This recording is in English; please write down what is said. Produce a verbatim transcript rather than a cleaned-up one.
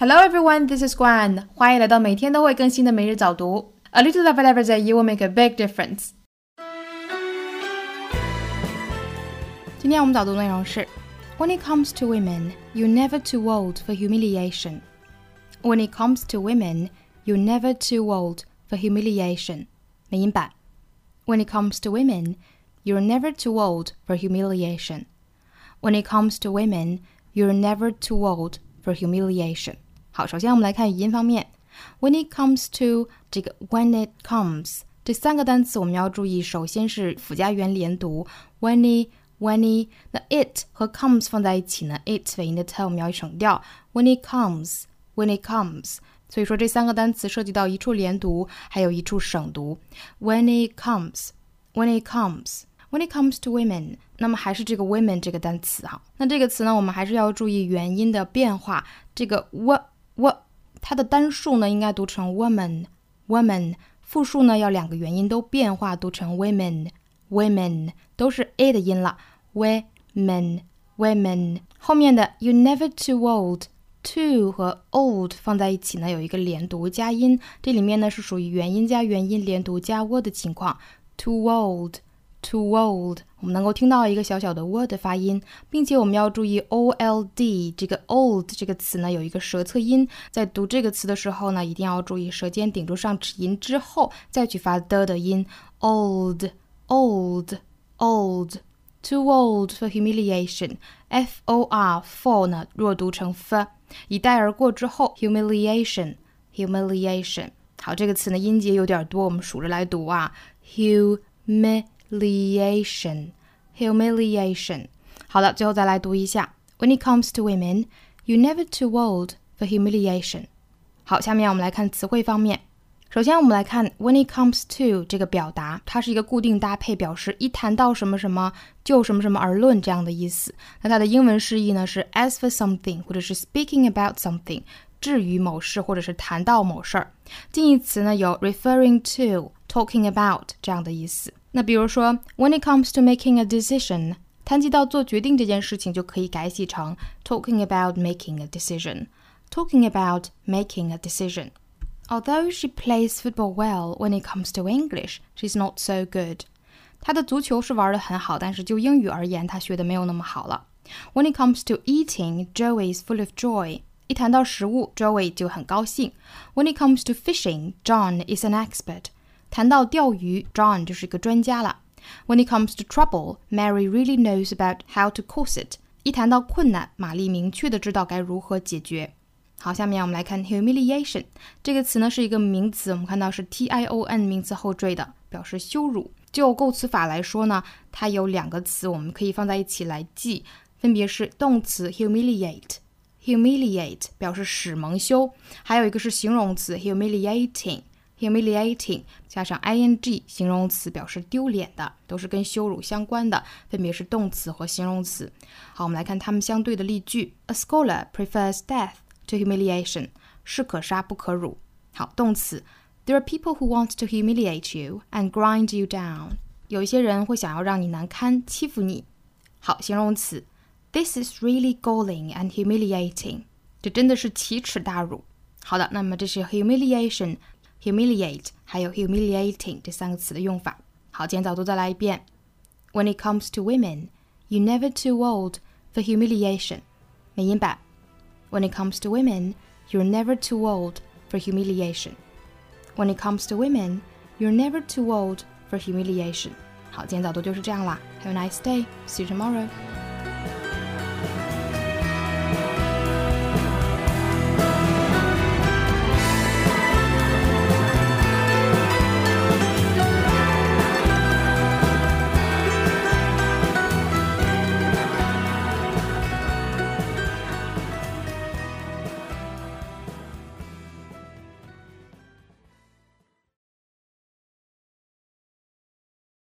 Hello everyone, this is Guan. 欢迎来到每天都会更新的每日早读。A little of whatever that you will make a big difference. 今天我们早读内容是 When it comes to women, you're never too old for humiliation. When it comes to women, you're never too old for humiliation. 美音版 When it comes to women, you're never too old for humiliation. When it comes to women, you're never too old for humiliation. 好，首先我们来看语音方面 When it comes to 这个 When it comes 这三个单词我们要注意，首先是辅加元连读 When it, when it 那 it 和 comes 放在一起呢 it 尾音的 t 我们要省掉 When it comes, when it comes 所以说这三个单词涉及到一处连读还有一处省读 When it comes, when it comes When it comes to women 那么还是这个 women 这个单词哈，那这个词呢我们还是要注意元音的变化，这个 w w 它的单数呢应该读成 woman woman， 复数呢要两个元音都变化读成 women women， 都是 a 的音了 women women， 后面的 you never too old too 和 old 放在一起呢有一个连读加音，这里面呢是属于元音加元音连读加 w 的情况 too old too old， 我们能够听到一个小小的 w 的发音，并且我们要注意 old 这个 old 这个词呢有一个舌侧音，在读这个词的时候呢一定要注意舌尖顶住上齿音之后再去发的的音 old old old too old for humiliation f o r for 呢弱读成 f， 一带而过之后 humiliation humiliation， 好，这个词呢音节有点多，我们数着来读啊 humiliation humiliation humiliation 好的，最后再来读一下 When it comes to women, you're never too old for humiliation。 好，下面我们来看词汇方面，首先我们来看 When it comes to 这个表达，它是一个固定搭配，表示一谈到什么什么就什么什么而论这样的意思。那它的英文释义呢是 as for something 或者是 speaking about something， 至于某事或者是谈到某事儿。近义词呢有 referring to talking about 这样的意思。那比如说 When it comes to making a decision， 谈及到做决定这件事情就可以改写成 talking about making a decision talking about making a decision。 Although she plays football well when it comes to English, she's not so good。 她的足球是玩得很好，但是就英语而言她学得没有那么好了。 When it comes to eating, Joey is full of joy。 一谈到食物 Joey 就很高兴。 When it comes to fishing, John is an expert。谈到钓鱼 John 就是一个专家了。 When it comes to trouble, Mary really knows about how to cause it。 一谈到困难，玛丽明确的知道该如何解决。好，下面我们来看 humiliation 这个词呢是一个名词，我们看到是 T I O N 名词后缀的，表示羞辱。就构词法来说呢，它有两个词我们可以放在一起来记，分别是动词 humiliate humiliate 表示使蒙羞，还有一个是形容词 humiliating humiliating 加上 ing 形容词表示丢脸的，都是跟羞辱相关的，分别是动词和形容词。好，我们来看它们相对的例句 A scholar prefers death to humiliation， 士可杀不可辱。好，动词 There are people who want to humiliate you and grind you down， 有一些人会想要让你难堪，欺负你。好，形容词 This is really galling and humiliating， 这真的是奇耻大辱。好的，那么这是 humiliation humiliate 还有 humiliating 这三个词的用法。好，今天早读再来一遍 When it comes to women, you're never too old for humiliation。 美音版 When it comes to women, you're never too old for humiliation. When it comes to women, you're never too old for humiliation. 好，今天早读就是这样啦。Have a nice day. See you tomorrow.